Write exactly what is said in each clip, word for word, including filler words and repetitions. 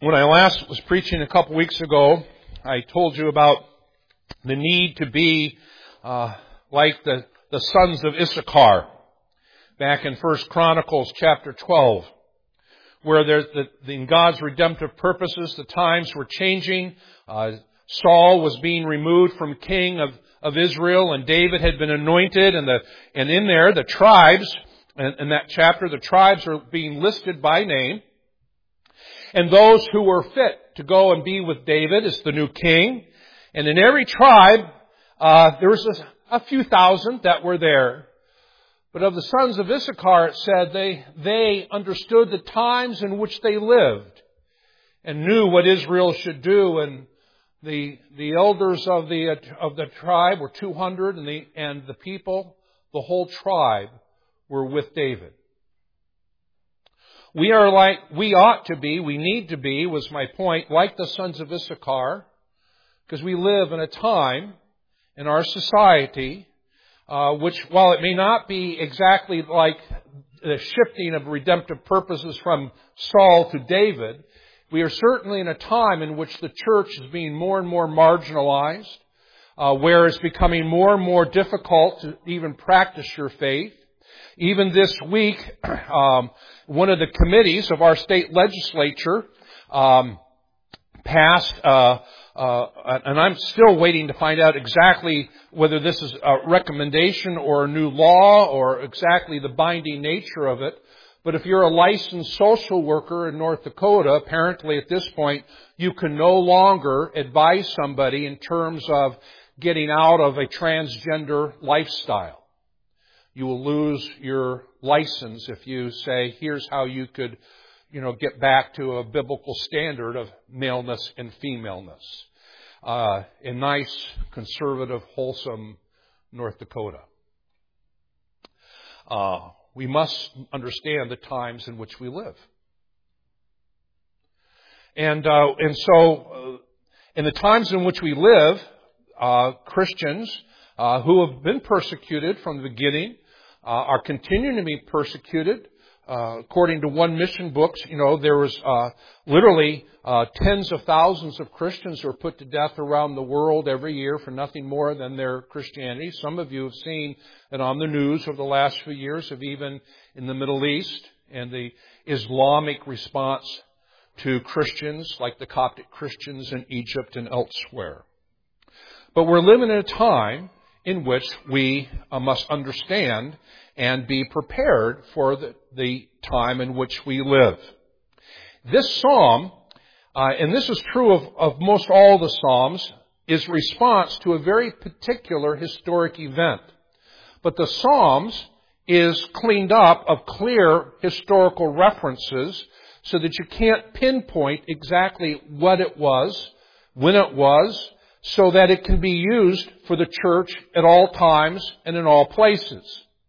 When I last was preaching a couple weeks ago, I told you about the need to be uh, like the, the sons of Issachar back in First Chronicles chapter twelve, where there's the, in God's redemptive purposes, the times were changing. Uh, Saul was being removed from king of, of Israel, and David had been anointed, and the and in there the tribes, in, in that chapter, the tribes are being listed by name. And those who were fit to go and be with David as the new king. And in every tribe, uh, there was a, a few thousand that were there. But of the sons of Issachar, it said they, they understood the times in which they lived and knew what Israel should do. And the, the elders of the, of the tribe were two hundred, and the, and the people, the whole tribe, were with David. We are like, we ought to be, we need to be, was my point, like the sons of Issachar, because we live in a time in our society, uh, which, while it may not be exactly like the shifting of redemptive purposes from Saul to David, we are certainly in a time in which the church is being more and more marginalized, uh, where it's becoming more and more difficult to even practice your faith. Even this week, um, one of the committees of our state legislature um, passed, uh, uh, and I'm still waiting to find out exactly whether this is a recommendation or a new law or exactly the binding nature of it. But if you're a licensed social worker in North Dakota, apparently at this point, you can no longer advise somebody in terms of getting out of a transgender lifestyle. You will lose your license if you say, here's how you could, you know, get back to a biblical standard of maleness and femaleness. Uh, in nice, conservative, wholesome North Dakota. Uh, we must understand the times in which we live. And, uh, and so, uh, in the times in which we live, uh, Christians, uh, who have been persecuted from the beginning, Uh, are continuing to be persecuted. Uh, according to One Mission books, you know, there was uh, literally uh, tens of thousands of Christians who are put to death around the world every year for nothing more than their Christianity. Some of you have seen that on the news over the last few years of even in the Middle East and the Islamic response to Christians like the Coptic Christians in Egypt and elsewhere. But we're living in a time in which we uh, must understand and be prepared for the, the time in which we live. This psalm, uh, and this is true of, of most all the psalms, is response to a very particular historic event. But the psalms is cleaned up of clear historical references so that you can't pinpoint exactly what it was, when it was, so that it can be used for the church at all times and in all places.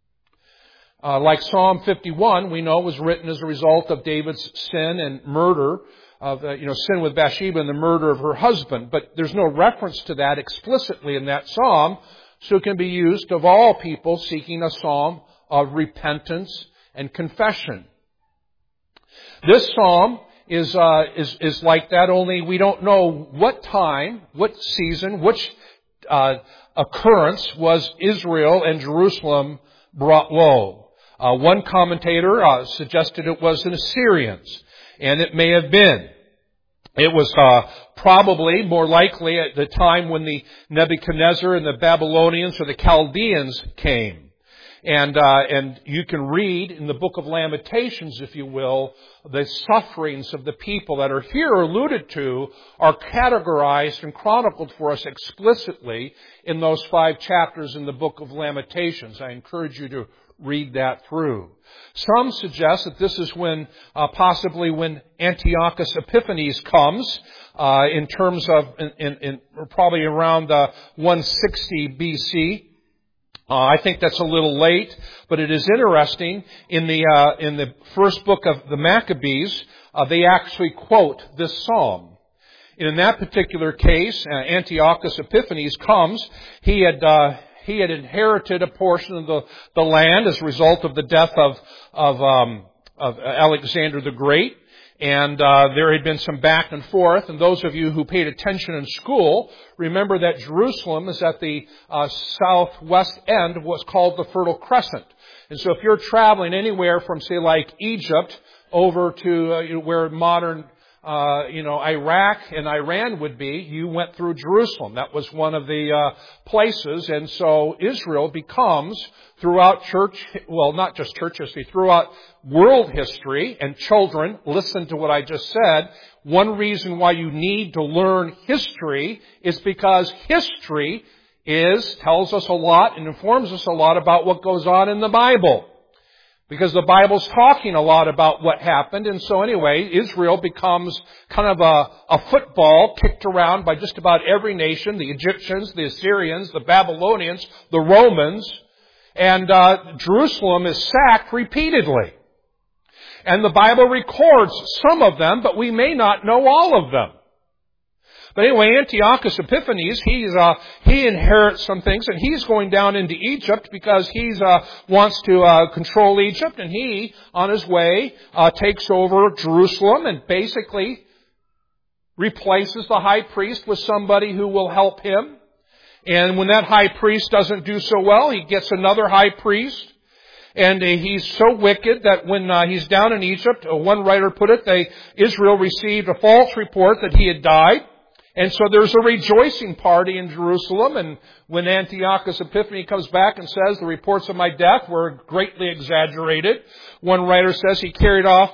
Uh, like Psalm fifty-one, we know was written as a result of David's sin and murder, of uh, you know sin with Bathsheba and the murder of her husband. But there's no reference to that explicitly in that psalm, so it can be used of all people seeking a psalm of repentance and confession. This psalm is uh, is is like that, only we don't know what time, what season, which uh, occurrence was Israel and Jerusalem brought low. Uh, one commentator uh, suggested it was the Assyrians, and it may have been. It was uh, probably more likely at the time when the Nebuchadnezzar and the Babylonians or the Chaldeans came. And uh, and you can read in the book of Lamentations, if you will, the sufferings of the people that are here alluded to are categorized and chronicled for us explicitly in those five chapters in the book of Lamentations. I encourage you to read that through. Some suggest that this is when, uh, possibly when Antiochus Epiphanes comes, uh, in terms of, in, in, in probably around uh, one sixty B C. Uh, I think that's a little late, but it is interesting. In the uh, in the first book of the Maccabees, uh, they actually quote this psalm. And in that particular case, uh, Antiochus Epiphanes comes. He had uh, he had inherited a portion of the, the land as a result of the death of of, um, of Alexander the Great, And uh, there had been some back and forth, and those of you who paid attention in school remember that Jerusalem is at the uh, southwest end of what's called the Fertile Crescent. And so if you're traveling anywhere from, say, like Egypt over to uh, where modern Uh, you know, Iraq and Iran would be, you went through Jerusalem. That was one of the uh, places. And so Israel becomes, throughout church, well, not just church history, throughout world history, and children, listen to what I just said, one reason why you need to learn history is because history is, tells us a lot and informs us a lot about what goes on in the Bible. Because the Bible's talking a lot about what happened. And so anyway, Israel becomes kind of a, a football kicked around by just about every nation. The Egyptians, the Assyrians, the Babylonians, the Romans. And uh, Jerusalem is sacked repeatedly. And the Bible records some of them, but we may not know all of them. But anyway, Antiochus Epiphanes, he's, uh, he inherits some things, and he's going down into Egypt because he's, uh, wants to, uh, control Egypt, and he, on his way, uh, takes over Jerusalem and basically replaces the high priest with somebody who will help him. And when that high priest doesn't do so well, he gets another high priest. And uh, he's so wicked that when uh, he's down in Egypt, uh, one writer put it, they, Israel received a false report that he had died. And so there's a rejoicing party in Jerusalem, and when Antiochus Epiphanes comes back and says the reports of my death were greatly exaggerated, one writer says he carried off,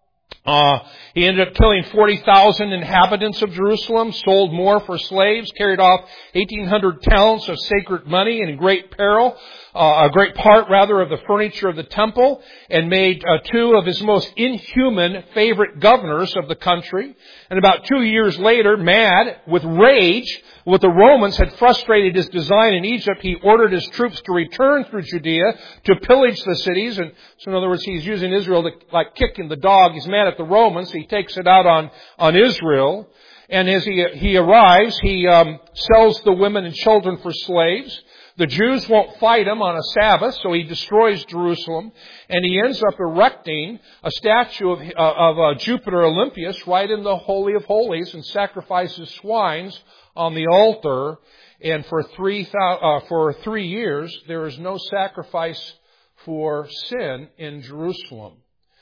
uh, he ended up killing forty thousand inhabitants of Jerusalem, sold more for slaves, carried off eighteen hundred talents of sacred money in great peril, uh, a great part rather of the furniture of the temple, and made uh, two of his most inhuman favorite governors of the country. And about two years later, mad with rage, what the Romans had frustrated his design in Egypt, he ordered his troops to return through Judea to pillage the cities. And so in other words, he's using Israel to, like kicking the dog. He's mad at the Romans. He takes it out on, on Israel. And as he, he arrives, he um, sells the women and children for slaves. The Jews won't fight him on a Sabbath, so he destroys Jerusalem. And he ends up erecting a statue of, uh, of uh, Jupiter Olympius right in the Holy of Holies and sacrifices swines on the altar. And for three, uh, for three years, there is no sacrifice for sin in Jerusalem.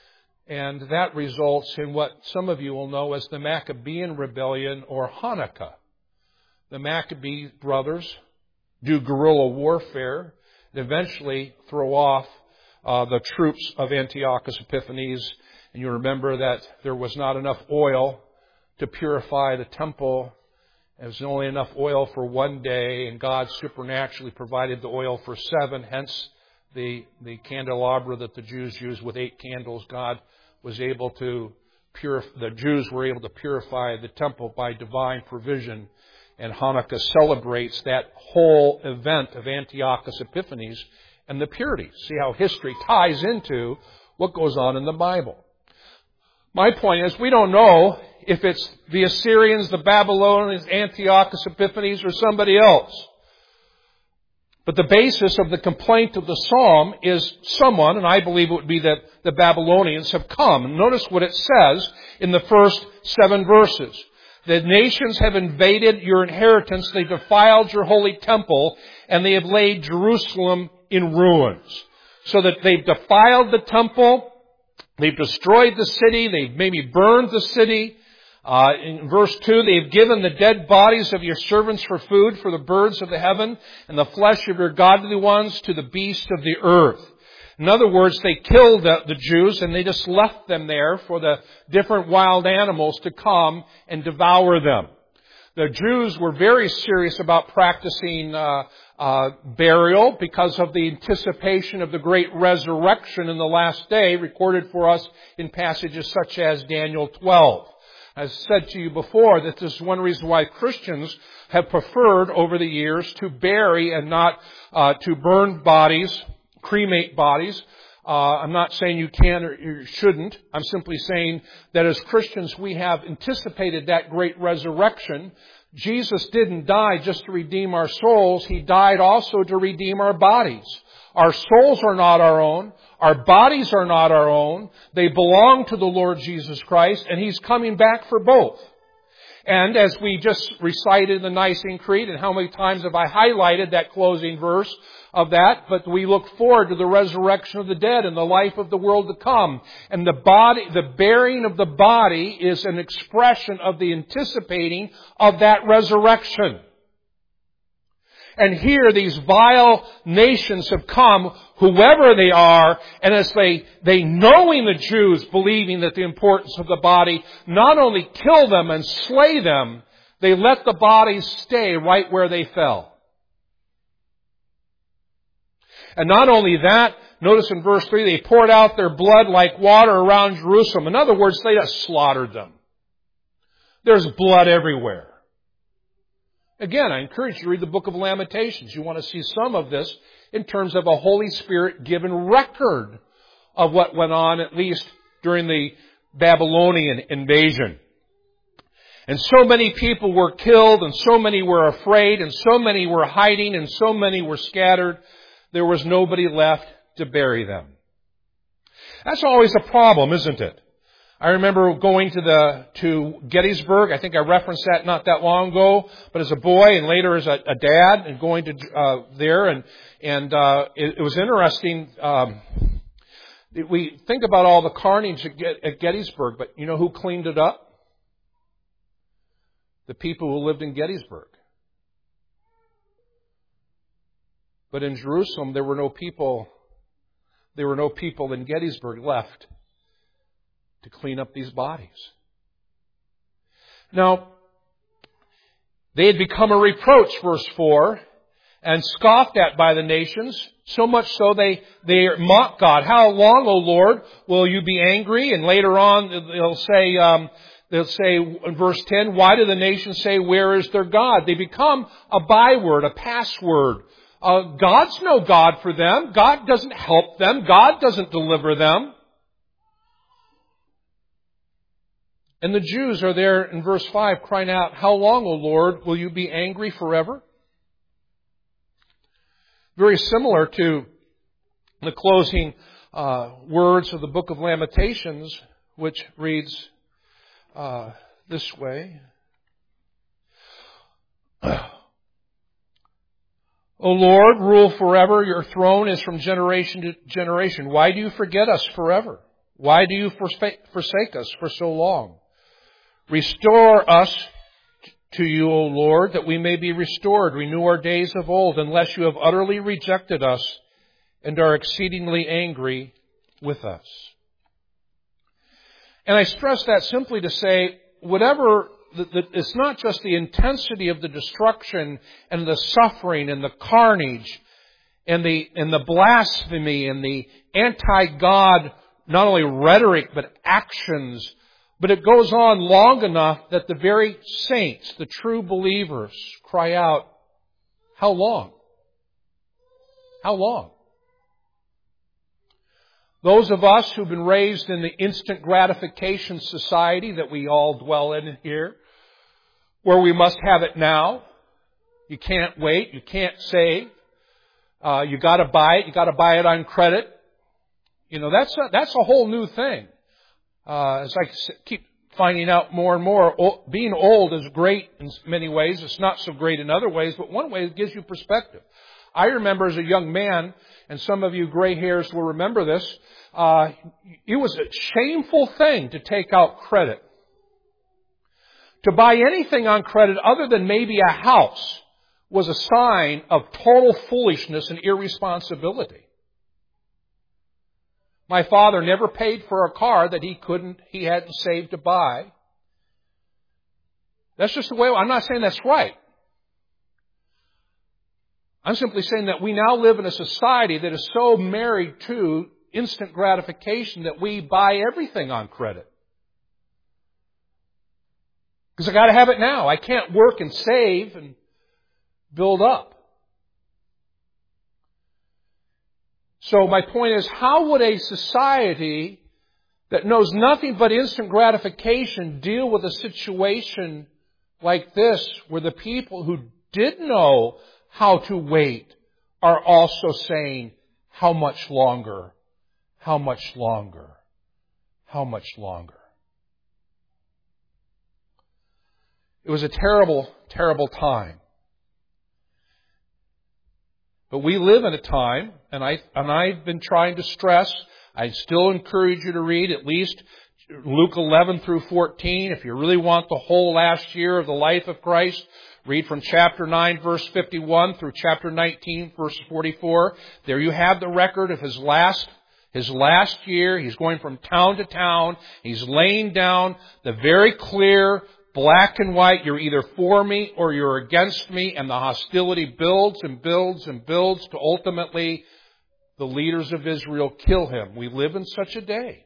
And that results in what some of you will know as the Maccabean Rebellion or Hanukkah. The Maccabee brothers do guerrilla warfare and eventually throw off uh, the troops of Antiochus Epiphanes. And you remember that there was not enough oil to purify the temple. There was only enough oil for one day, and God supernaturally provided the oil for seven. Hence, the, the candelabra that the Jews used with eight candles, God was able to purify, the Jews were able to purify the temple by divine provision. And Hanukkah celebrates that whole event of Antiochus Epiphanes and the purity. See how history ties into what goes on in the Bible. My point is, we don't know if it's the Assyrians, the Babylonians, Antiochus Epiphanes, or somebody else. But the basis of the complaint of the psalm is someone, and I believe it would be that the Babylonians have come. And notice what it says in the first seven verses. The nations have invaded your inheritance. They defiled your holy temple, and they have laid Jerusalem in ruins. So that they've defiled the temple, they've destroyed the city, they've maybe burned the city. Uh, in verse two, they've given the dead bodies of your servants for food for the birds of the heaven, and the flesh of your godly ones to the beasts of the earth. In other words, they killed the, the Jews and they just left them there for the different wild animals to come and devour them. The Jews were very serious about practicing uh, uh, burial because of the anticipation of the great resurrection in the last day, recorded for us in passages such as Daniel twelve. I've said to you before that this is one reason why Christians have preferred over the years to bury and not uh, to burn bodies, cremate bodies. Uh, I'm not saying you can or you shouldn't. I'm simply saying that as Christians we have anticipated that great resurrection. Jesus didn't die just to redeem our souls. He died also to redeem our bodies. Our souls are not our own. Our bodies are not our own. They belong to the Lord Jesus Christ, and He's coming back for both. And as we just recited the Nicene Creed, and how many times have I highlighted that closing verse of that, but we look forward to the resurrection of the dead and the life of the world to come. And the body, the bearing of the body is an expression of the anticipating of that resurrection. And here these vile nations have come, whoever they are, and as they, they knowing the Jews, believing that the importance of the body, not only kill them and slay them, they let the bodies stay right where they fell. And not only that, notice in verse three, they poured out their blood like water around Jerusalem. In other words, they just slaughtered them. There's blood everywhere. Again, I encourage you to read the book of Lamentations. You want to see some of this in terms of a Holy Spirit-given record of what went on, at least during the Babylonian invasion. And so many people were killed, and so many were afraid, and so many were hiding, and so many were scattered. There was nobody left to bury them. That's always a problem, isn't it? I remember going to the to Gettysburg. I think I referenced that not that long ago. But as a boy and later as a, a dad, and going to uh, there, and and uh, it, it was interesting. Um, we think about all the carnage at, at Gettysburg, but you know who cleaned it up? The people who lived in Gettysburg. But in Jerusalem, there were no people. There were no people in Gettysburg left to clean up these bodies. Now, they had become a reproach, verse four, and scoffed at by the nations, so much so they, they mock God. How long, O Lord, will you be angry? And later on, they'll say, um, they'll say in verse ten, why do the nations say, where is their God? They become a byword, a password. Uh, God's no God for them. God doesn't help them. God doesn't deliver them. And the Jews are there in verse five crying out, how long, O Lord, will you be angry forever? Very similar to the closing uh, words of the book of Lamentations, which reads uh, this way. O Lord, rule forever. Your throne is from generation to generation. Why do you forget us forever? Why do you forsake us for so long? Restore us to you, O Lord, that we may be restored. Renew our days of old, unless you have utterly rejected us and are exceedingly angry with us. And I stress that simply to say, whatever, the, the, it's not just the intensity of the destruction and the suffering and the carnage and the, and the blasphemy and the anti-God, not only rhetoric, but actions. But it goes on long enough that the very saints, the true believers, cry out, how long? How long? Those of us who've been raised in the instant gratification society that we all dwell in here, where we must have it now. You can't wait. You can't save. Uh, you got to buy it. You got to buy it on credit. You know, that's a, that's a whole new thing. Uh, as I keep finding out more and more, being old is great in many ways. It's not so great in other ways, but one way it gives you perspective. I remember as a young man, and some of you gray hairs will remember this, uh, it was a shameful thing to take out credit. To buy anything on credit other than maybe a house was a sign of total foolishness and irresponsibility. My father never paid for a car that he couldn't, he hadn't saved to buy. That's just the way, I'm not saying that's right. I'm simply saying that we now live in a society that is so married to instant gratification that we buy everything on credit. Because I got to have it now. I can't work and save and build up. So my point is, how would a society that knows nothing but instant gratification deal with a situation like this, where the people who did know how to wait are also saying, how much longer? How much longer? How much longer? It was a terrible, terrible time. But we live in a time, and, I, and I've been trying to stress, I still encourage you to read at least Luke eleven through fourteen. If you really want the whole last year of the life of Christ, read from chapter nine, verse fifty-one through chapter nineteen, verse forty-four. There you have the record of his last, his last year. He's going from town to town. He's laying down the very clear, black and white, you're either for me or you're against me, and the hostility builds and builds and builds to ultimately the leaders of Israel kill him. We live in such a day.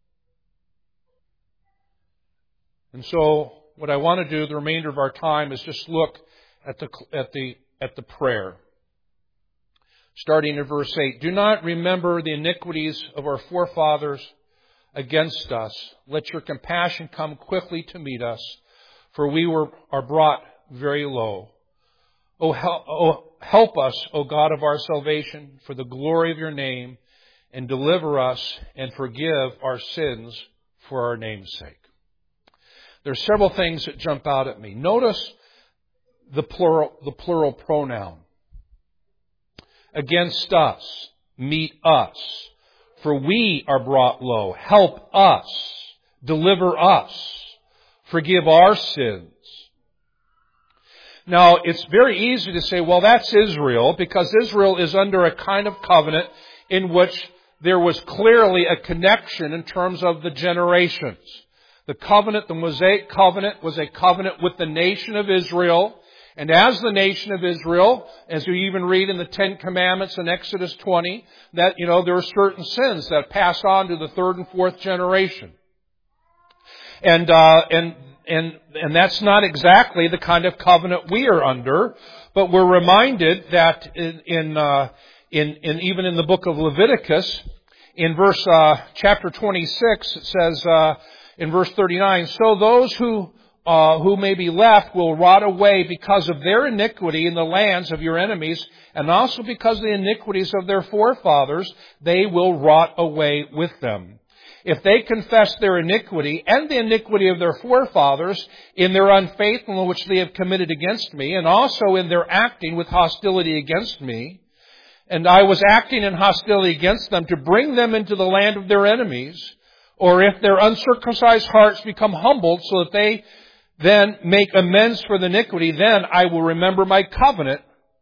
And so what I want to do the remainder of our time is just look at the at the at the prayer. Starting in verse eight. Do not remember the iniquities of our forefathers against us. Let your compassion come quickly to meet us, for we were are brought very low. O help, oh, help us, O God of our salvation, for the glory of your name, and deliver us and forgive our sins for our name's sake. There are several things that jump out at me. Notice the plural, the plural pronoun. Against us, meet us, for we are brought low. Help us, deliver us, forgive our sins. Now, it's very easy to say, well, that's Israel, because Israel is under a kind of covenant in which there was clearly a connection in terms of the generations. The covenant, the Mosaic covenant, was a covenant with the nation of Israel. And as the nation of Israel, as we even read in the Ten Commandments in Exodus twenty, that, you know, there are certain sins that pass on to the third and fourth generation. And, uh, and, and, and that's not exactly the kind of covenant we are under, but we're reminded that in, in, uh, in, in even in the book of Leviticus, in verse, uh, chapter twenty-six, it says, uh, in verse thirty-nine, so those who uh, who may be left will rot away because of their iniquity in the lands of your enemies, and also because of the iniquities of their forefathers, they will rot away with them. If they confess their iniquity and the iniquity of their forefathers in their unfaithfulness which they have committed against me, and also in their acting with hostility against me, and I was acting in hostility against them to bring them into the land of their enemies, or if their uncircumcised hearts become humbled so that they then make amends for the iniquity, then I will remember my covenant.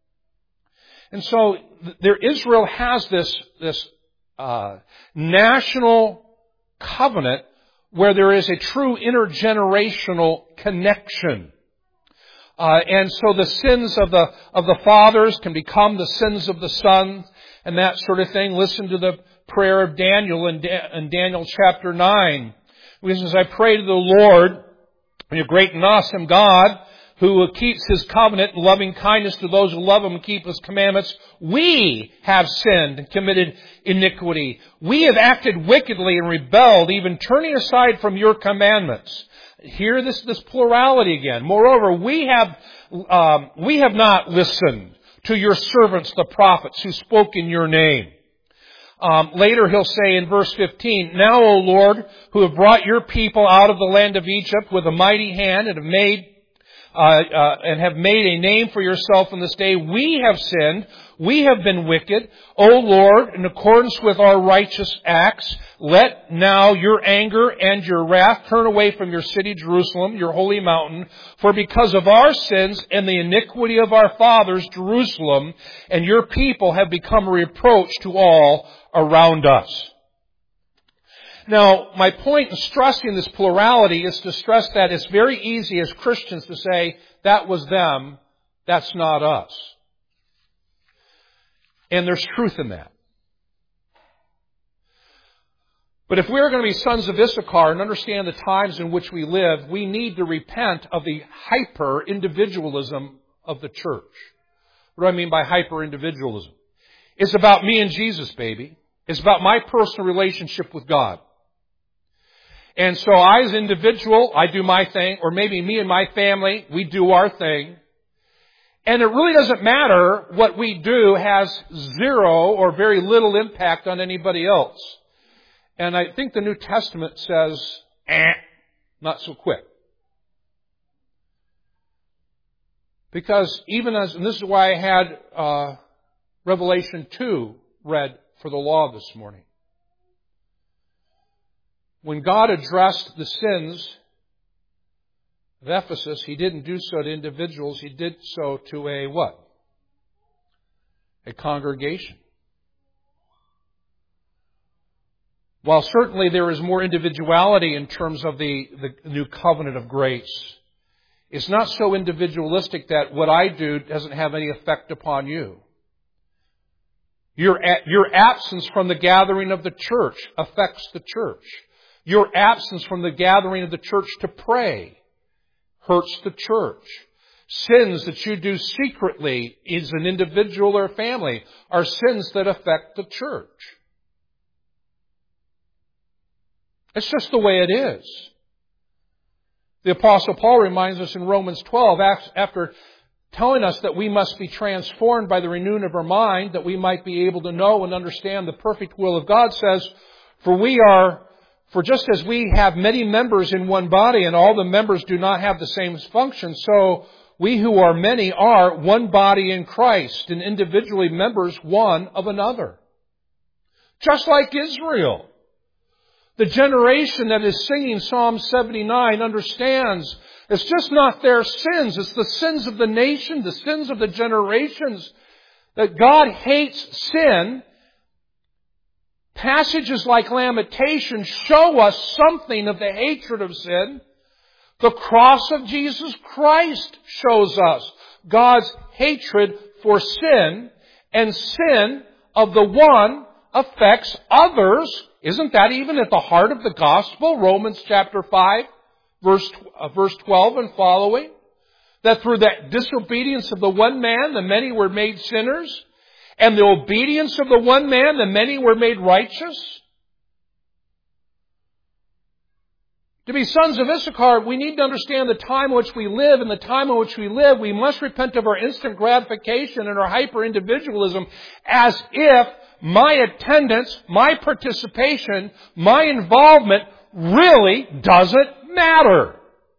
And so there, Israel has this, this uh, national covenant where there is a true intergenerational connection. Uh, and so the sins of the of the fathers can become the sins of the sons and that sort of thing. Listen to the prayer of Daniel in, da- in Daniel chapter nine. He says, I pray to the Lord, your great and awesome God, who keeps His covenant and loving kindness to those who love Him and keep His commandments. We have sinned and committed iniquity. We have acted wickedly and rebelled, even turning aside from your commandments. Hear this, this plurality again. Moreover, we have, um, we have not listened to your servants, the prophets, who spoke in your name. Um, later he'll say in verse fifteen, now, O Lord, who have brought your people out of the land of Egypt with a mighty hand and have made uh, uh, and have made a name for yourself in this day, we have sinned, we have been wicked. O Lord, in accordance with our righteous acts, let now your anger and your wrath turn away from your city, Jerusalem, your holy mountain. For because of our sins and the iniquity of our fathers, Jerusalem, and your people have become a reproach to all around us. Now, my point in stressing this plurality is to stress that it's very easy as Christians to say, that was them, that's not us. And there's truth in that. But if we're going to be sons of Issachar and understand the times in which we live, we need to repent of the hyper-individualism of the church. What do I mean by hyper-individualism? It's about me and Jesus, baby. It's about my personal relationship with God. And so I as an individual, I do my thing, or maybe me and my family, we do our thing. And it really doesn't matter what we do has zero or very little impact on anybody else. And I think the New Testament says, eh, not so quick. Because even as, and this is why I had uh, Revelation two read for the law this morning. When God addressed the sins of Ephesus, He didn't do so to individuals. He did so to a what? A congregation. While certainly there is more individuality in terms of the, the new covenant of grace, it's not so individualistic that what I do doesn't have any effect upon you. Your, your absence from the gathering of the church affects the church. Your absence from the gathering of the church to pray hurts the church. Sins that you do secretly as an individual or family are sins that affect the church. It's just the way it is. The Apostle Paul reminds us in Romans twelve, after telling us that we must be transformed by the renewing of our mind, that we might be able to know and understand the perfect will of God, says, For we are, for just as we have many members in one body, and all the members do not have the same function, so we who are many are one body in Christ, and individually members one of another. Just like Israel. The generation that is singing Psalm seventy-nine understands it's just not their sins. It's the sins of the nation, the sins of the generations. That God hates sin. Passages like Lamentations show us something of the hatred of sin. The cross of Jesus Christ shows us God's hatred for sin, and sin of the one affects others. Isn't that even at the heart of the gospel? Romans chapter five, verse, uh, verse twelve and following. That through the disobedience of the one man, the many were made sinners. And the obedience of the one man, the many were made righteous. To be sons of Issachar, we need to understand the time in which we live. In the time in which we live, we must repent of our instant gratification and our hyper-individualism as if my attendance, my participation, my involvement really doesn't matter.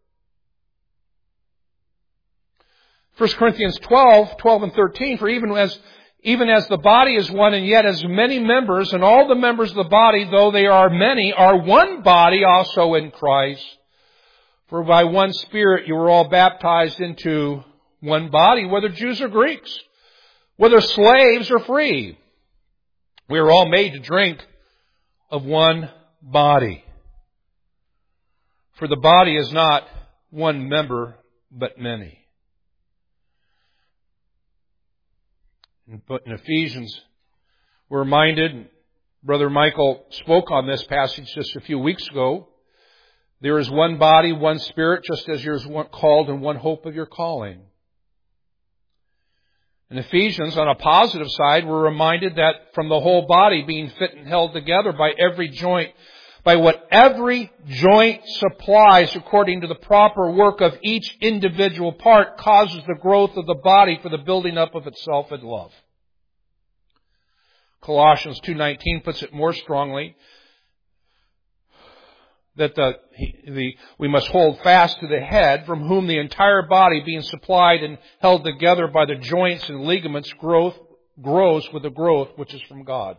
First Corinthians twelve, twelve and thirteen, for even as Even as the body is one, and yet as many members, and all the members of the body, though they are many, are one body also in Christ. For by one Spirit you were all baptized into one body, whether Jews or Greeks, whether slaves or free. We are all made to drink of one body. For the body is not one member, but many. But in Ephesians, we're reminded, Brother Michael spoke on this passage just a few weeks ago, there is one body, one Spirit, just as you're one called and one hope of your calling. In Ephesians, on a positive side, we're reminded that from the whole body being fit and held together by every joint, by what every joint supplies according to the proper work of each individual part, causes the growth of the body for the building up of itself in love. Colossians two nineteen puts it more strongly, that the, the, we must hold fast to the head, from whom the entire body, being supplied and held together by the joints and ligaments, growth, grows with the growth which is from God.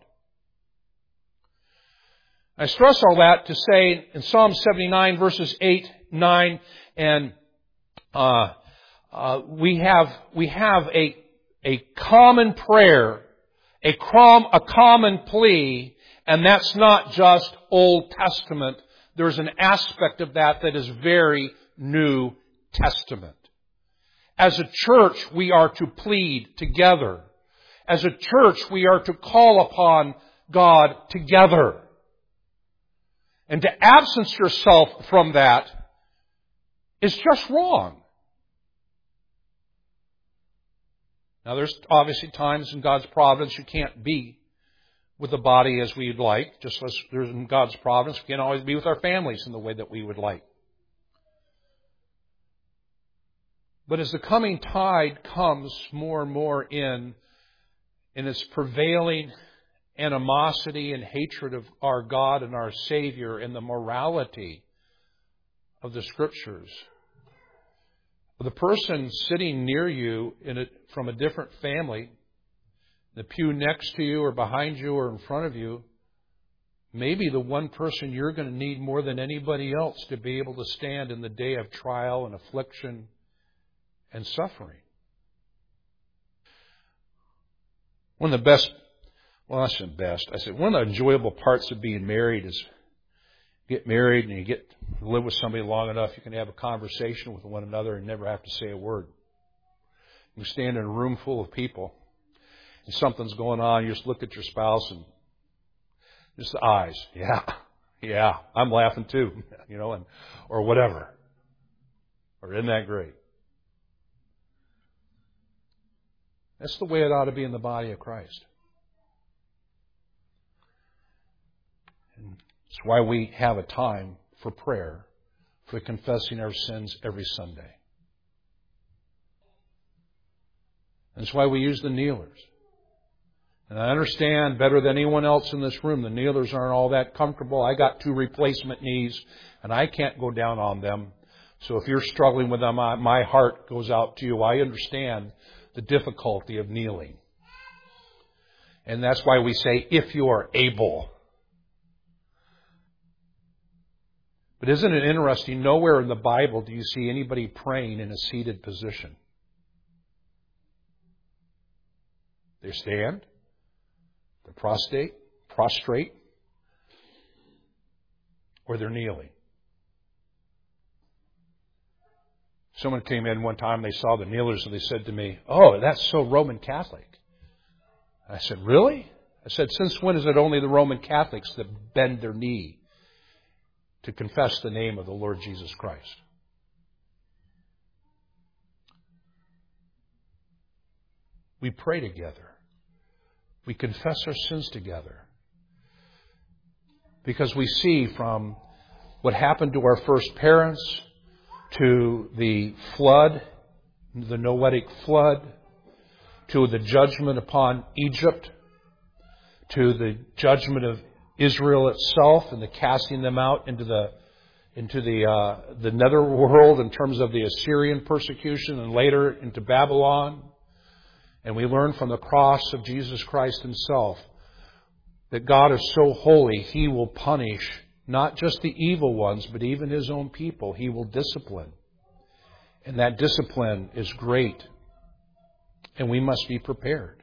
I stress all that to say in Psalm seventy-nine verses eight, nine, and uh, uh, we have we have a a common prayer, a, com, a common plea, and that's not just Old Testament. There's an aspect of that that is very New Testament. As a church, we are to plead together. As a church, we are to call upon God together. And to absence yourself from that is just wrong. Now, there's obviously times in God's providence you can't be with the body as we'd like. Just as there's in God's providence, we can't always be with our families in the way that we would like. But as the coming tide comes more and more in, in its prevailing animosity and hatred of our God and our Savior and the morality of the Scriptures, the person sitting near you in a, from a different family, the pew next to you or behind you or in front of you, may be the one person you're going to need more than anybody else to be able to stand in the day of trial and affliction and suffering. One of the best, well, that's the best. I said one of the enjoyable parts of being married is get married and you get to live with somebody long enough, you can have a conversation with one another and never have to say a word. You stand in a room full of people and something's going on, you just look at your spouse and just the eyes. Yeah, yeah, I'm laughing too, you know, and or whatever. Or isn't that great? That's the way it ought to be in the body of Christ. And it's why we have a time for prayer, for confessing our sins every Sunday. And it's why we use the kneelers. And I understand better than anyone else in this room, the kneelers aren't all that comfortable. I got two replacement knees, and I can't go down on them. So if you're struggling with them, my heart goes out to you. I understand the difficulty of kneeling. And that's why we say, if you are able. But isn't it interesting, nowhere in the Bible do you see anybody praying in a seated position. They stand, they're prostrate, prostrate, or they're kneeling. Someone came in one time, they saw the kneelers, and they said to me, "Oh, that's so Roman Catholic." I said, "Really?" I said, "Since when is it only the Roman Catholics that bend their knee to confess the name of the Lord Jesus Christ?" We pray together. We confess our sins together. Because we see from what happened to our first parents, to the flood, the Noahic flood, to the judgment upon Egypt, to the judgment of Israel itself and the casting them out into the into the uh, the netherworld in terms of the Assyrian persecution, and later into Babylon. And we learn from the cross of Jesus Christ Himself that God is so holy, He will punish not just the evil ones, but even His own people. He will discipline. And that discipline is great. And we must be prepared.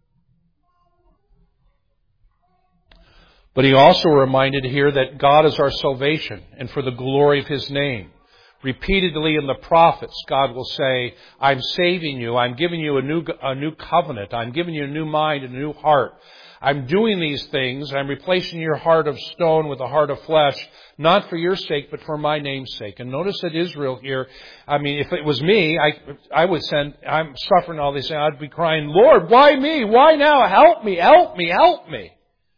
But He also reminded here that God is our salvation and for the glory of His name. Repeatedly in the prophets, God will say, "I'm saving you. I'm giving you a new, a new covenant. I'm giving you a new mind and a new heart. I'm doing these things. I'm replacing your heart of stone with a heart of flesh, not for your sake, but for my name's sake." And notice that Israel here, I mean, if it was me, I, I would send, I'm suffering all these things. I'd be crying, "Lord, why me? Why now? Help me, help me, help me."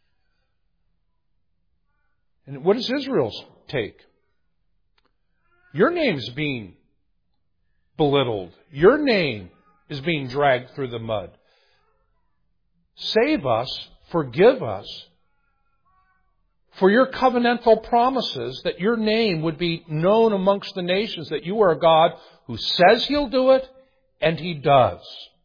And what is Israel's take? Your name's being belittled. Your name is being dragged through the mud. Save us, forgive us for your covenantal promises that your name would be known amongst the nations, that you are a God who says He'll do it, and He does.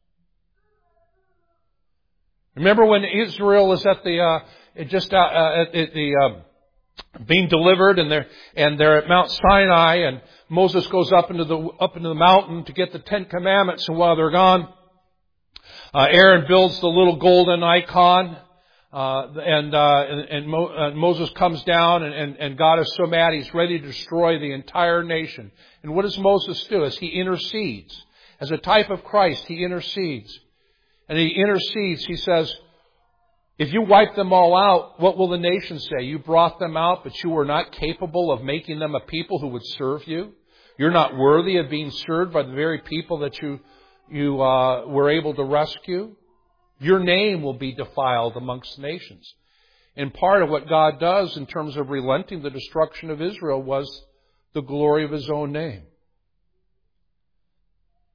Remember when Israel is at the, uh, just uh, uh, at the, uh, being delivered, and they're and they're at Mount Sinai, and Moses goes up into the up into the mountain to get the Ten Commandments, and while they're gone, uh, Aaron builds the little golden icon, uh, and uh, and, and, Mo, uh, Moses comes down, and, and, and God is so mad He's ready to destroy the entire nation. And what does Moses do? As he intercedes, as a type of Christ, he intercedes, and he intercedes. He says, "If you wipe them all out, what will the nation say? You brought them out, but you were not capable of making them a people who would serve you. You're not worthy of being served by the very people that you you uh, were able to rescue. Your name will be defiled amongst nations." And part of what God does in terms of relenting the destruction of Israel was the glory of His own name.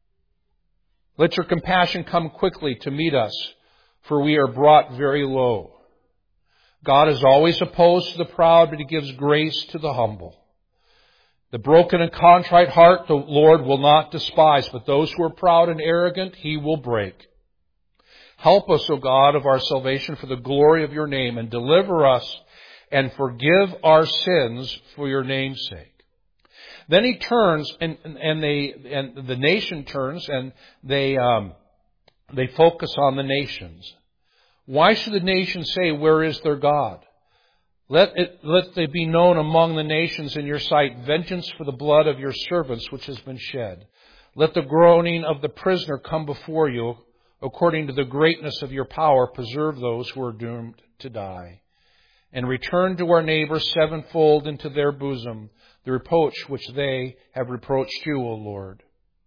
Let your compassion come quickly to meet us, for we are brought very low. God is always opposed to the proud, but He gives grace to the humble. The broken and contrite heart the Lord will not despise, but those who are proud and arrogant He will break. Help us, O God, of our salvation for the glory of your name, and deliver us and forgive our sins for your name's sake. Then he turns, and, and they and the nation turns, and they um, they focus on the nations. Why should the nations say, "Where is their God?" Let it let it be known among the nations in your sight, vengeance for the blood of your servants which has been shed. Let the groaning of the prisoner come before you. According to the greatness of your power, preserve those who are doomed to die. And return to our neighbors sevenfold into their bosom the reproach which they have reproached you, O Lord.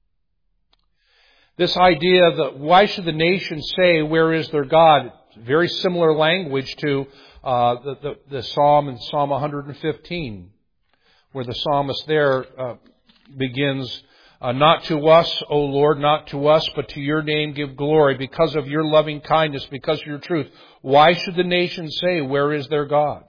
This idea that why should the nations say, "Where is their God?" Very similar language to uh, the, the, the Psalm in Psalm one fifteen, where the psalmist there uh, begins, uh, "Not to us, O Lord, not to us, but to your name give glory, because of your loving kindness, because of your truth. Why should the nations say, 'Where is their God?'"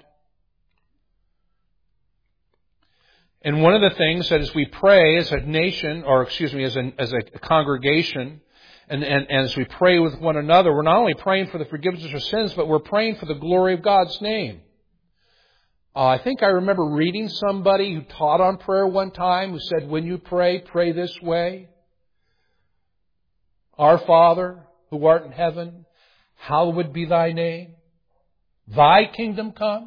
And one of the things that as we pray as a nation, or excuse me, as a, as a congregation, and, and, and as we pray with one another, we're not only praying for the forgiveness of sins, but we're praying for the glory of God's name. Uh, I think I remember reading somebody who taught on prayer one time who said, when you pray, pray this way. Our Father, who art in heaven, hallowed be thy name. Thy kingdom come.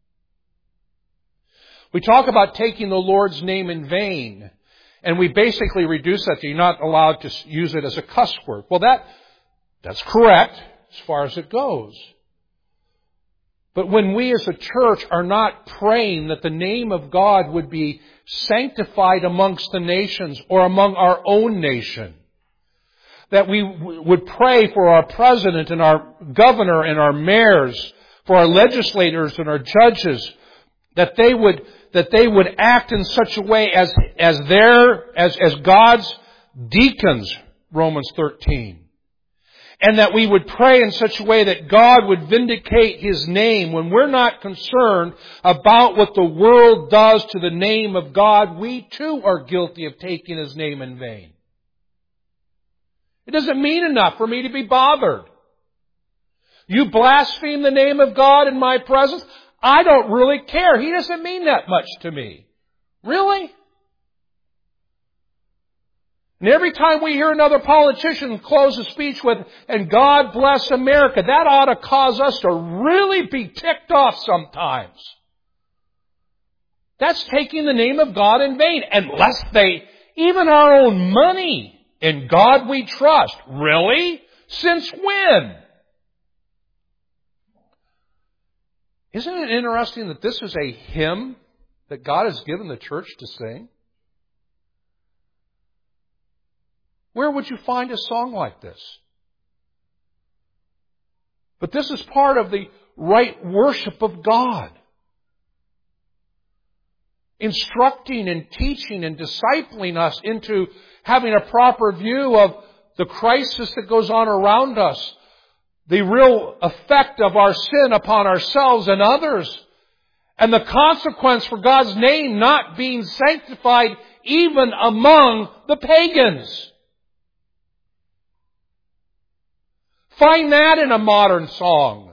We talk about taking the Lord's name in vain, and we basically reduce that to you're not allowed to use it as a cuss word. Well, that that's correct as far as it goes. But when we as a church are not praying that the name of God would be sanctified amongst the nations or among our own nation, that we would pray for our president and our governor and our mayors, for our legislators and our judges, that they would that they would act in such a way as as their as as God's deacons, Romans thirteen. And that we would pray in such a way that God would vindicate His name. When we're not concerned about what the world does to the name of God, we too are guilty of taking His name in vain. It doesn't mean enough for me to be bothered. You blaspheme the name of God in my presence? I don't really care. He doesn't mean that much to me. Really? And every time we hear another politician close a speech with, "And God bless America," that ought to cause us to really be ticked off sometimes. That's taking the name of God in vain. Unless they, even our own money, "In God we trust." Really? Since when? Isn't it interesting that this is a hymn that God has given the church to sing? Where would you find a song like this? But this is part of the right worship of God. Instructing and teaching and discipling us into having a proper view of the crisis that goes on around us, the real effect of our sin upon ourselves and others, and the consequence for God's name not being sanctified even among the pagans. Find that in a modern song.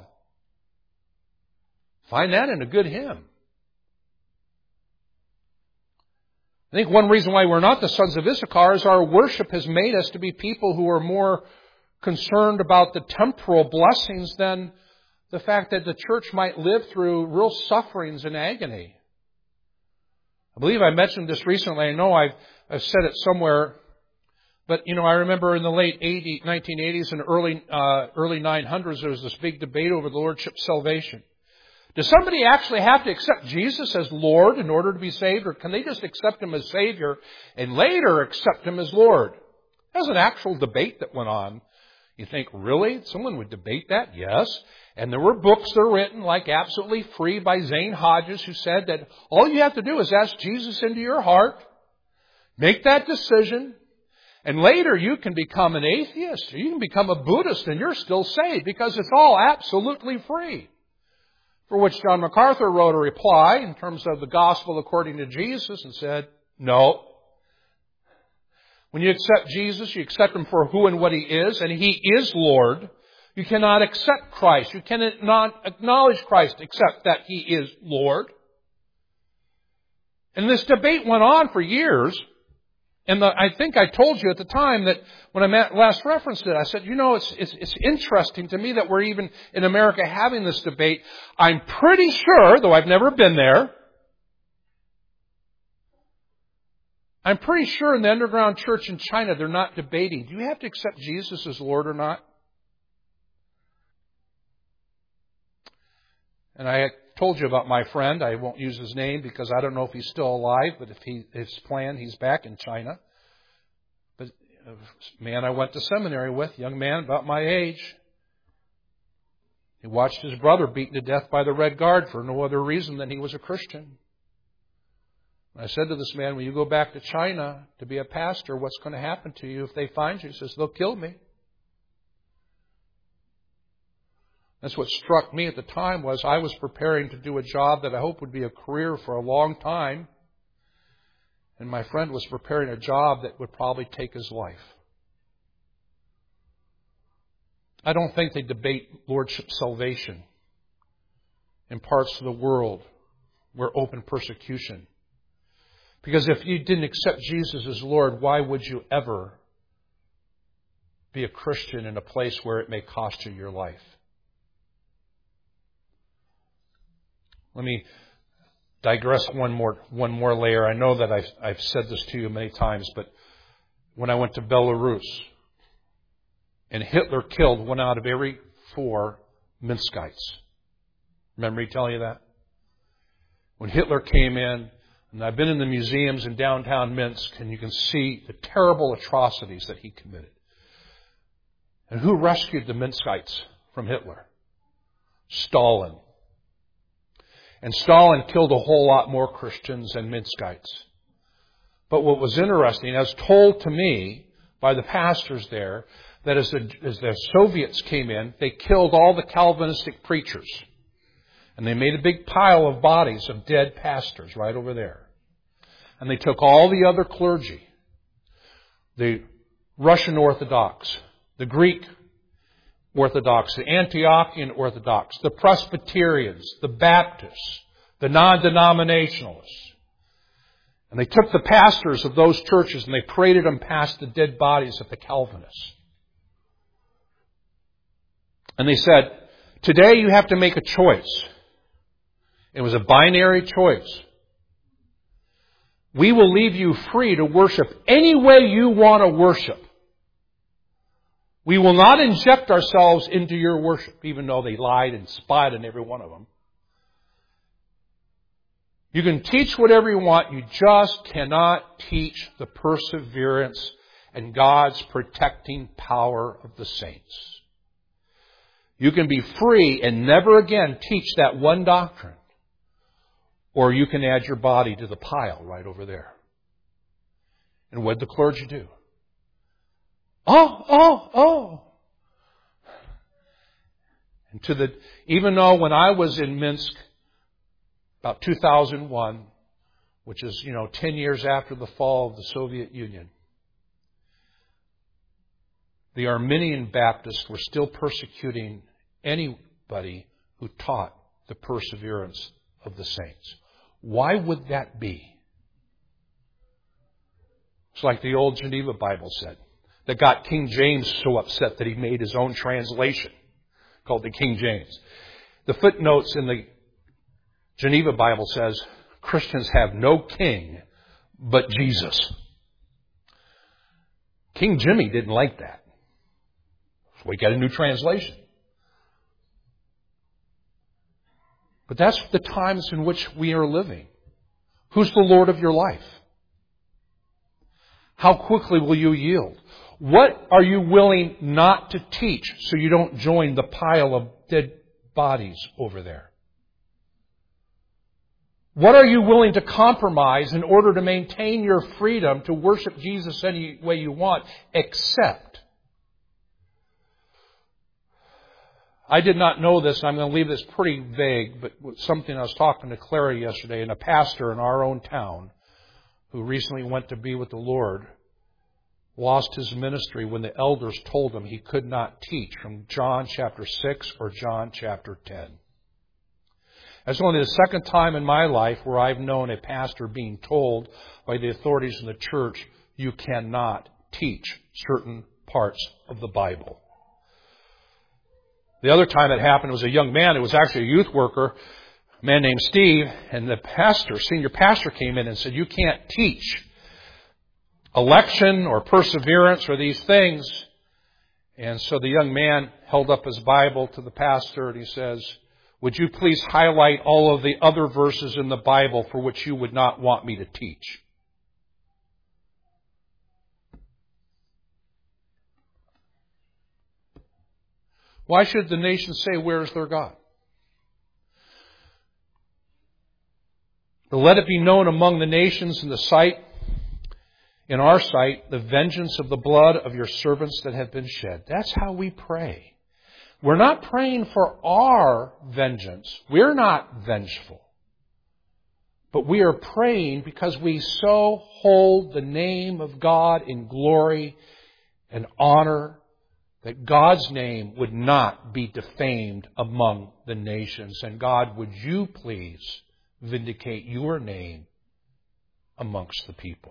Find that in a good hymn. I think one reason why we're not the sons of Issachar is our worship has made us to be people who are more concerned about the temporal blessings than the fact that the church might live through real sufferings and agony. I believe I mentioned this recently. I know I've, I've said it somewhere. But, you know, I remember in the late nineteen eighties and early uh, early nine hundreds, there was this big debate over the Lordship salvation. Does somebody actually have to accept Jesus as Lord in order to be saved? Or can they just accept Him as Savior and later accept Him as Lord? There's an actual debate that went on. You think, really? Someone would debate that? Yes. And there were books that were written, like Absolutely Free by Zane Hodges, who said that all you have to do is ask Jesus into your heart, make that decision, And later you can become an atheist, or you can become a Buddhist, and you're still saved because it's all absolutely free. For which John MacArthur wrote a reply in terms of the gospel according to Jesus and said, no. When you accept Jesus, you accept Him for who and what He is, and He is Lord. You cannot accept Christ. You cannot acknowledge Christ except that He is Lord. And this debate went on for years. And the, I think I told you at the time that when I met, last referenced it, I said, you know, it's, it's, it's interesting to me that we're even in America having this debate. I'm pretty sure, though I've never been there, I'm pretty sure in the underground church in China they're not debating, do you have to accept Jesus as Lord or not? And I told you about my friend. I won't use his name because I don't know if he's still alive, but if he his plan, he's back in China. But a man I went to seminary with, young man about my age, he watched his brother beaten to death by the Red Guard for no other reason than he was a Christian. I said to this man, when you go back to China to be a pastor, what's going to happen to you if they find you? He says, they'll kill me. That's what struck me at the time was I was preparing to do a job that I hope would be a career for a long time. And my friend was preparing a job that would probably take his life. I don't think they debate lordship salvation in parts of the world where open persecution. Because if you didn't accept Jesus as Lord, why would you ever be a Christian in a place where it may cost you your life? Let me digress one more one more layer. I know that I've, I've said this to you many times, but when I went to Belarus, and Hitler killed one out of every four Minskites. Remember me telling you that? When Hitler came in, and I've been in the museums in downtown Minsk, and you can see the terrible atrocities that he committed. And who rescued the Minskites from Hitler? Stalin. And Stalin killed a whole lot more Christians than Minskites. But what was interesting, as told to me by the pastors there, that as the, as the Soviets came in, they killed all the Calvinistic preachers. And they made a big pile of bodies of dead pastors right over there. And they took all the other clergy, the Russian Orthodox, the Greek Orthodox, the Antiochian Orthodox, the Presbyterians, the Baptists, the non-denominationalists. And they took the pastors of those churches and they paraded them past the dead bodies of the Calvinists. And they said, today you have to make a choice. It was a binary choice. We will leave you free to worship any way you want to worship. We will not inject ourselves into your worship, even though they lied and spied on every one of them. You can teach whatever you want. You just cannot teach the perseverance and God's protecting power of the saints. You can be free and never again teach that one doctrine. Or you can add your body to the pile right over there. And what did the clergy do? Oh, oh, oh. And to the, even though when I was in Minsk, about two thousand one, which is, you know, ten years after the fall of the Soviet Union, the Arminian Baptists were still persecuting anybody who taught the perseverance of the saints. Why would that be? It's like the old Geneva Bible said, that got King James so upset that he made his own translation called the King James. The footnotes in the Geneva Bible says, Christians have no king but Jesus. King Jimmy didn't like that. So we got a new translation. But that's the times in which we are living. Who's the Lord of your life? How quickly will you yield? What are you willing not to teach so you don't join the pile of dead bodies over there? What are you willing to compromise in order to maintain your freedom to worship Jesus any way you want, except? I did not know this. I'm going to leave this pretty vague, but something I was talking to Clara yesterday, and a pastor in our own town who recently went to be with the Lord lost his ministry when the elders told him he could not teach from John chapter six or John chapter ten. That's only the second time in my life where I've known a pastor being told by the authorities in the church, you cannot teach certain parts of the Bible. The other time it happened was a young man who was actually a youth worker, a man named Steve, and the pastor, senior pastor, came in and said, you can't teach election or perseverance or these things. And so the young man held up his Bible to the pastor and he says, would you please highlight all of the other verses in the Bible for which you would not want me to teach? Why should the nation say, where is their God? But let it be known among the nations in the sight, in our sight, the vengeance of the blood of your servants that have been shed. That's how we pray. We're not praying for our vengeance. We're not vengeful. But we are praying because we so hold the name of God in glory and honor that God's name would not be defamed among the nations. And God, would you please vindicate your name amongst the people?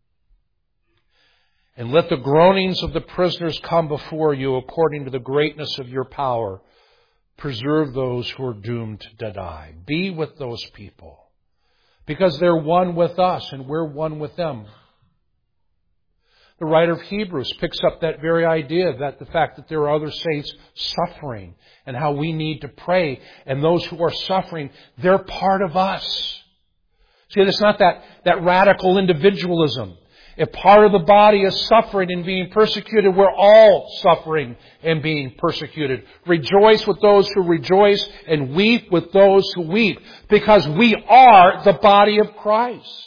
And let the groanings of the prisoners come before you according to the greatness of your power. Preserve those who are doomed to die. Be with those people, because they're one with us and we're one with them. The writer of Hebrews picks up that very idea, that the fact that there are other saints suffering and how we need to pray. And those who are suffering, they're part of us. See, it's not that, that radical individualism. If part of the body is suffering and being persecuted, we're all suffering and being persecuted. Rejoice with those who rejoice and weep with those who weep, because we are the body of Christ.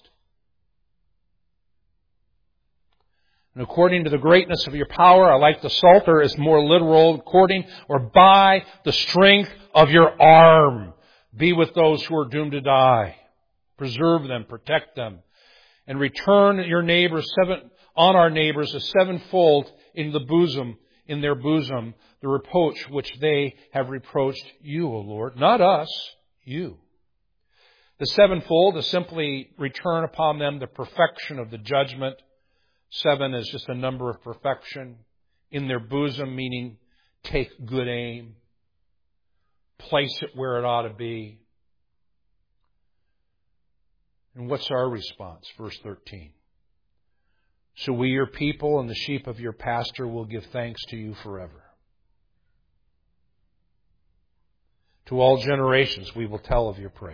And according to the greatness of your power, I like the Psalter is more literal, according or by the strength of your arm. Be with those who are doomed to die. Preserve them, protect them. And return your neighbors seven, on our neighbors a sevenfold in the bosom, in their bosom, the reproach which they have reproached you, O Lord. Not us, you. The sevenfold is simply return upon them the perfection of the judgment. Seven is just a number of perfection. In their bosom, meaning take good aim. Place it where it ought to be. And what's our response? Verse thirteen. So we, your people, and the sheep of your pasture will give thanks to you forever. To all generations we will tell of your praise.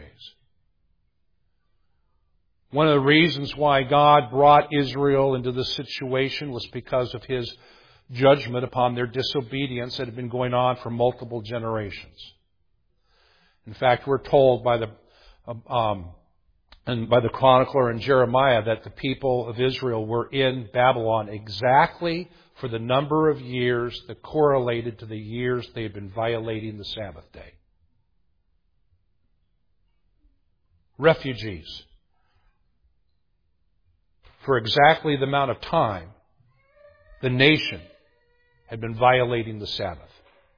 One of the reasons why God brought Israel into this situation was because of His judgment upon their disobedience that had been going on for multiple generations. In fact, we're told by the um, and by the chronicler in Jeremiah that the people of Israel were in Babylon exactly for the number of years that correlated to the years they had been violating the Sabbath day. Refugees. For exactly the amount of time the nation had been violating the Sabbath.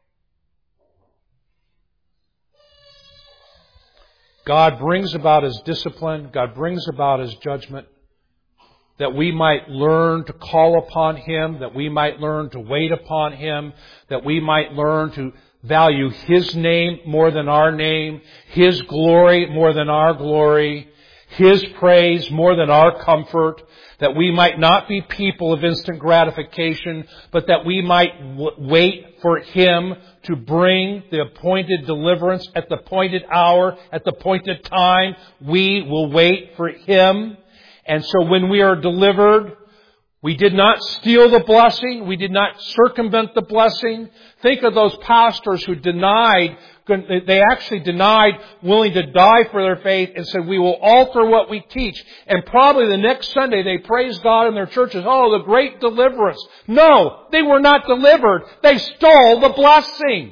God brings about His discipline. God brings about His judgment that we might learn to call upon Him, that we might learn to wait upon Him, that we might learn to value His name more than our name, His glory more than our glory, His praise more than our comfort, that we might not be people of instant gratification, but that we might w- wait for Him to bring the appointed deliverance at the appointed hour, at the appointed time. We will wait for Him. And so when we are delivered, We did not steal the blessing. We did not circumvent the blessing. Think of those pastors who denied, they actually denied willing to die for their faith and said, we will alter what we teach. And probably the next Sunday they praised God in their churches, oh, the great deliverance. No, they were not delivered. They stole the blessing.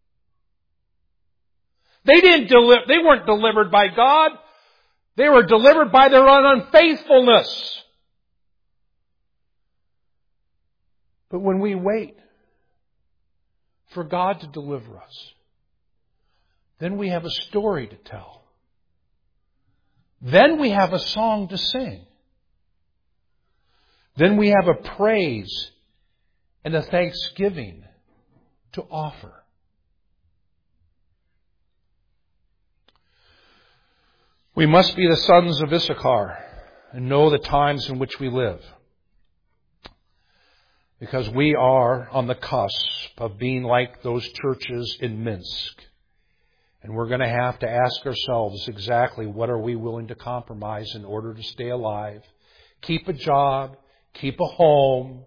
They didn't deli- they weren't delivered by God. They were delivered by their own unfaithfulness. But when we wait for God to deliver us, then we have a story to tell. Then we have a song to sing. Then we have a praise and a thanksgiving to offer. We must be the sons of Issachar and know the times in which we live. Because we are on the cusp of being like those churches in Minsk. And we're going to have to ask ourselves exactly what are we willing to compromise in order to stay alive. Keep a job, keep a home,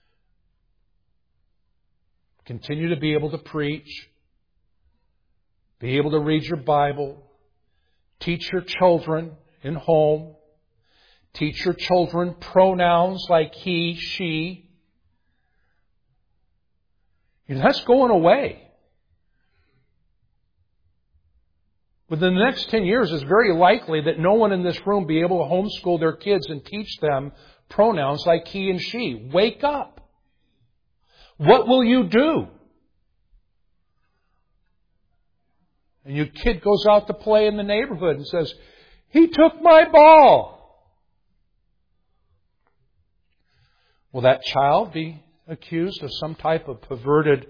continue to be able to preach, be able to read your Bible, teach your children in home, teach your children pronouns like he, she. You know, that's going away. Within the next ten years, it's very likely that no one in this room will be able to homeschool their kids and teach them pronouns like he and she. Wake up. What will you do? And your kid goes out to play in the neighborhood and says, he took my ball. Will that child be accused of some type of perverted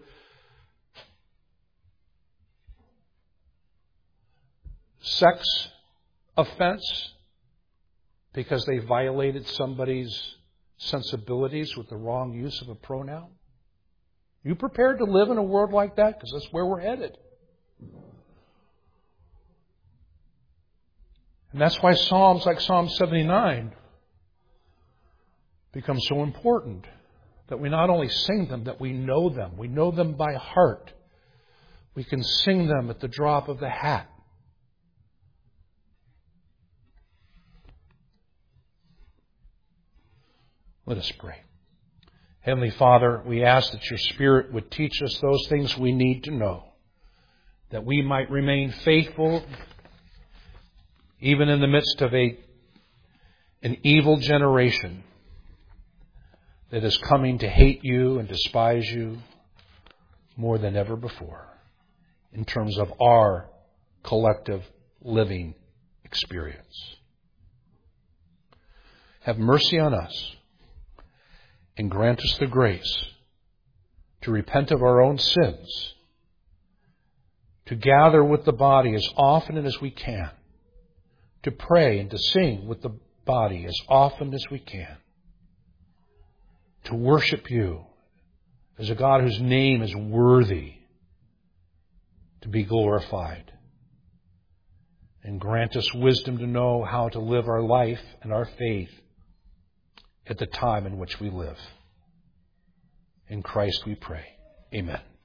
sex offense because they violated somebody's sensibilities with the wrong use of a pronoun? You prepared to live in a world like that? Because that's where we're headed. And that's why Psalms like Psalm seventy-nine become so important. That we not only sing them, that we know them. We know them by heart. We can sing them at the drop of the hat. Let us pray. Heavenly Father, we ask that your Spirit would teach us those things we need to know, that we might remain faithful even in the midst of a, an evil generation that is coming to hate you and despise you more than ever before in terms of our collective living experience. Have mercy on us and grant us the grace to repent of our own sins, to gather with the body as often as we can, to pray and to sing with the body as often as we can, to worship you as a God whose name is worthy to be glorified. And grant us wisdom to know how to live our life and our faith at the time in which we live. In Christ we pray. Amen.